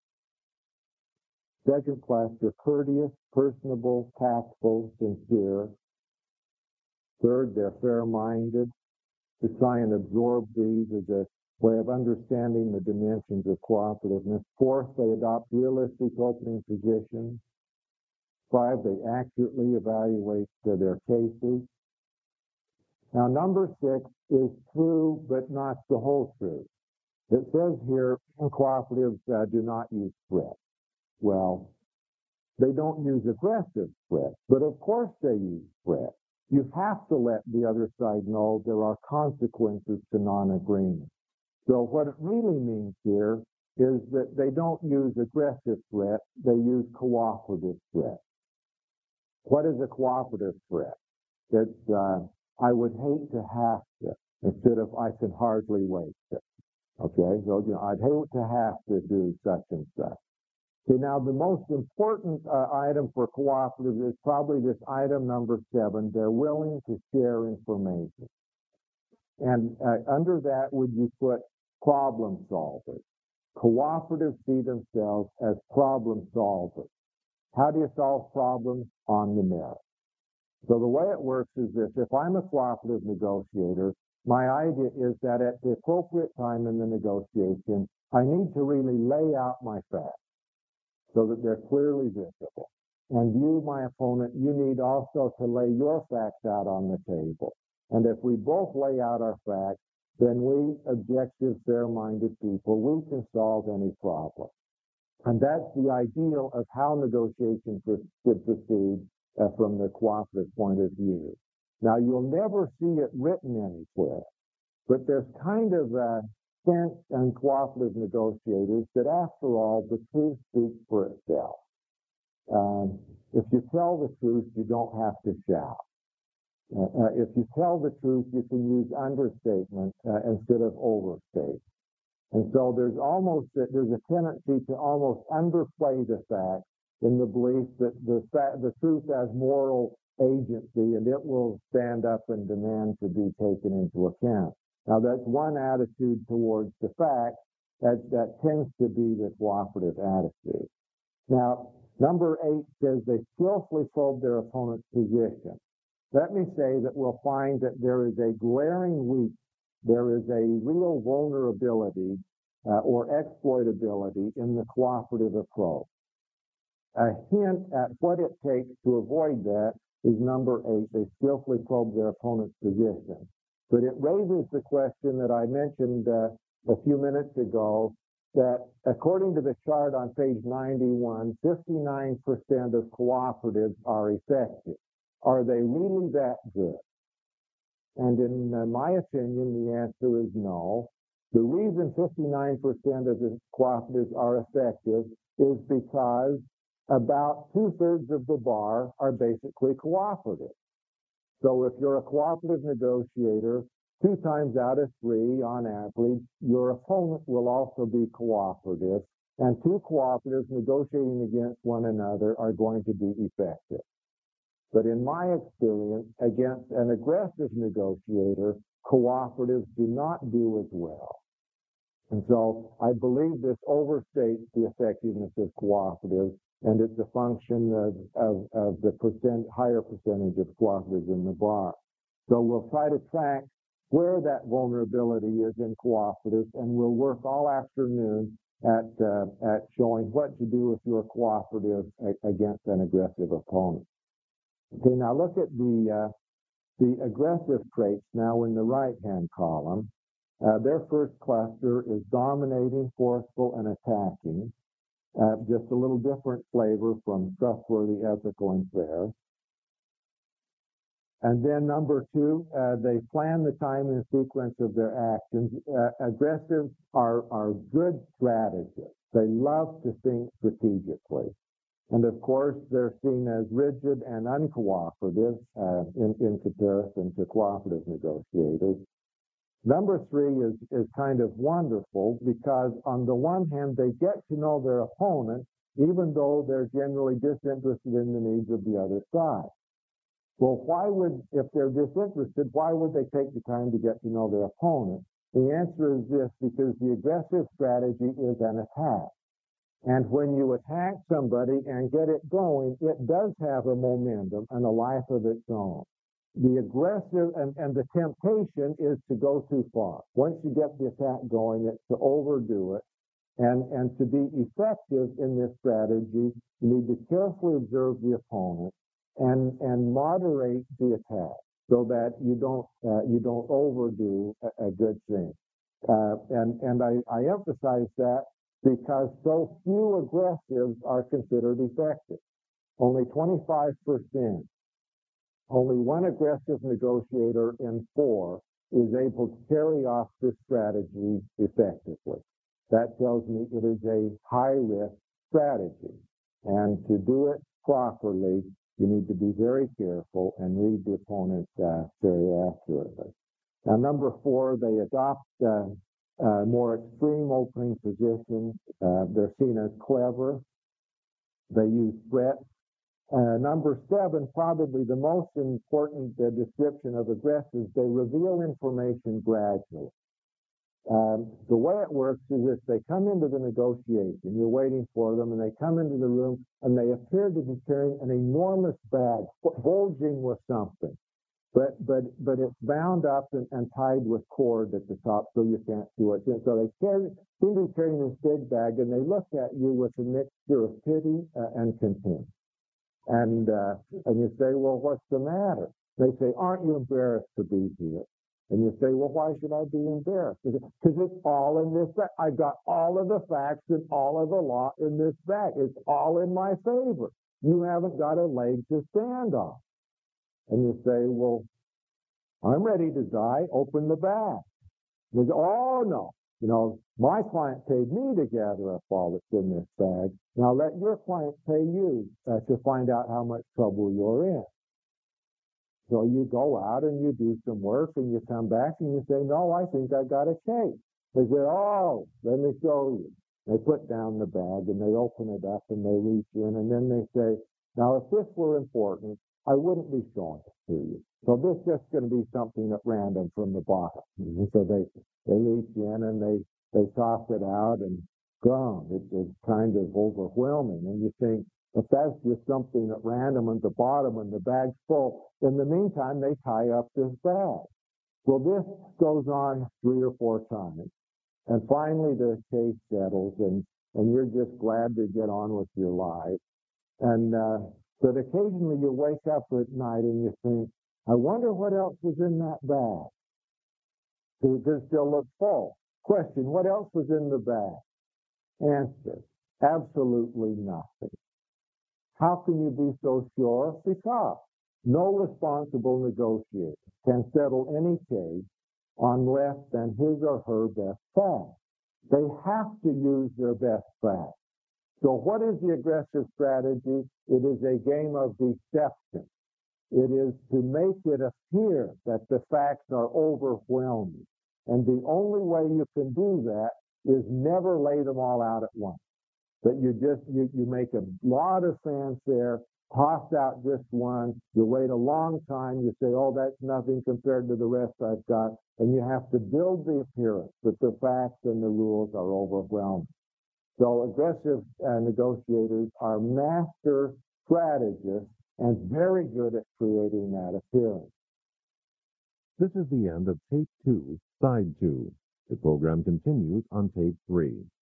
Second cluster, courteous, personable, tactful, sincere. Third, they're fair-minded. To try and absorb these as a way of understanding the dimensions of cooperativeness. Fourth, they adopt realistic opening positions. Five, they accurately evaluate uh, their cases. Now, number six is true, but not the whole truth. It says here, cooperatives uh, do not use threat. Well, they don't use aggressive threat, but of course they use threat. You have to let the other side know there are consequences to non-agreement. So what it really means here is that they don't use aggressive threat, they use cooperative threat. What is a cooperative threat? It's, uh, I would hate to have to, instead of I can hardly wait to. Okay, so you know, I'd hate to have to do such and such. Okay, now the most important uh, item for cooperatives is probably this item number seven. They're willing to share information. And uh, under that, would you put problem solvers? Cooperatives see themselves as problem solvers. How do you solve problems? On the merit. So the way it works is this. If I'm a cooperative negotiator, my idea is that at the appropriate time in the negotiation, I need to really lay out my facts so that they're clearly visible. And you, my opponent, you need also to lay your facts out on the table. And if we both lay out our facts, then we, objective, fair-minded people, we can solve any problem. And that's the ideal of how negotiations should proceed uh, from the cooperative point of view. Now, you'll never see it written anywhere, but there's kind of a sense in cooperative negotiators that, after all, the truth speaks for itself. Um, if you tell the truth, you don't have to shout. Uh, uh, if you tell the truth, you can use understatement uh, instead of overstate. And so there's almost a, there's a tendency to almost underplay the fact in the belief that the fact, the truth has moral agency and it will stand up and demand to be taken into account. Now, that's one attitude towards the fact that that tends to be the cooperative attitude. Now, number eight says they skillfully probe their opponent's position. Let me say that we'll find that there is a glaring weakness. There is a real vulnerability uh, or exploitability in the cooperative approach. A hint at what it takes to avoid that is number eight. They skillfully probe their opponent's position. But it raises the question that I mentioned uh, a few minutes ago, that according to the chart on page ninety-one, fifty-nine percent of cooperatives are effective. Are they really that good? And in uh, my opinion, the answer is no. The reason fifty-nine percent of the cooperatives are effective is because about two-thirds of the bar are basically cooperative. So if you're a cooperative negotiator, two times out of three, on average, your opponent will also be cooperative, and two cooperatives negotiating against one another are going to be effective. But in my experience, against an aggressive negotiator, cooperatives do not do as well. And so I believe this overstates the effectiveness of cooperatives, and it's a function of, of, of the percent, higher percentage of cooperatives in the bar. So we'll try to track where that vulnerability is in cooperatives, and we'll work all afternoon at, uh, at showing what to do if you're cooperative against an aggressive opponent. Okay, now look at the, uh, the aggressive traits now in the right-hand column. Uh, their first cluster is dominating, forceful, and attacking. Uh, just a little different flavor from trustworthy, ethical, and fair. And then number two, uh, they plan the time and sequence of their actions. Uh, aggressive are, are good strategists. They love to think strategically. And of course, they're seen as rigid and uncooperative uh, in, in comparison to cooperative negotiators. Number three is, is kind of wonderful because on the one hand, they get to know their opponent, even though they're generally disinterested in the needs of the other side. Well, why would, if they're disinterested, why would they take the time to get to know their opponent? The answer is this: because the aggressive strategy is an attack. And when you attack somebody and get it going, it does have a momentum and a life of its own. The aggressive and, and the temptation is to go too far. Once you get the attack going, it's to overdo it. And, and to be effective in this strategy, you need to carefully observe the opponent and, and moderate the attack so that you don't, uh, you don't overdo a, a good thing. Uh, and and I, I emphasize that because so few aggressives are considered effective. Only twenty-five percent. Only one aggressive negotiator in four is able to carry off this strategy effectively. That tells me it is a high-risk strategy. And to do it properly, you need to be very careful and read the opponent uh, very accurately. Now, number four, they adopt uh, uh, more extreme opening positions. Uh, they're seen as clever. They use threats. Uh, number seven, probably the most important uh, description of aggressives, they reveal information gradually. Um, the way it works is if they come into the negotiation, you're waiting for them, and they come into the room, and they appear to be carrying an enormous bag, bulging with something. But but but it's bound up and, and tied with cord at the top, so you can't see what's in it. So they carry, seem to be carrying this big bag, and they look at you with a mixture of pity uh, and contempt. And uh, and you say, well, what's the matter? They say, aren't you embarrassed to be here? And you say, well, why should I be embarrassed? Because it's all in this bag. I got all of the facts and all of the law in this bag. It's all in my favor. you haven't got a leg to stand on. And you say, well, I'm ready to die, open the bag. They go, oh, no. You know, my client paid me to gather up all that's in this bag. Now let your client pay you uh, to find out how much trouble you're in. So you go out and you do some work and you come back and you say, no, I think I got a case. They say, oh, let me show you. They put down the bag and they open it up and they reach in and then they say, now if this were important, I wouldn't be showing it to you. So this is just going to be something at random from the bottom. Mm-hmm. So they, they reach in and they, they toss it out and gone. It, it's kind of overwhelming. And you think, if that's just something at random at the bottom and the bag's full, in the meantime, they tie up this bag. Well, this goes on three or four times. And finally, the case settles and, and you're just glad to get on with your life. And, uh, but occasionally you wake up at night and you think, I wonder what else was in that bag. Does it still look full? Question, what else was in the bag? Answer, absolutely nothing. How can you be so sure? Because no responsible negotiator can settle any case on less than his or her best facts. They have to use their best facts. So what is the aggressive strategy? It is a game of deception. It is to make it appear that the facts are overwhelming. And the only way you can do that is never lay them all out at once. That you just, you, you make a lot of fanfare, toss out just one, you wait a long time, you say, oh, that's nothing compared to the rest I've got, and you have to build the appearance that the facts and the rules are overwhelming. So aggressive uh, negotiators are master strategists and very good at creating that appearance. This is the end of tape two, side two. The program continues on tape three.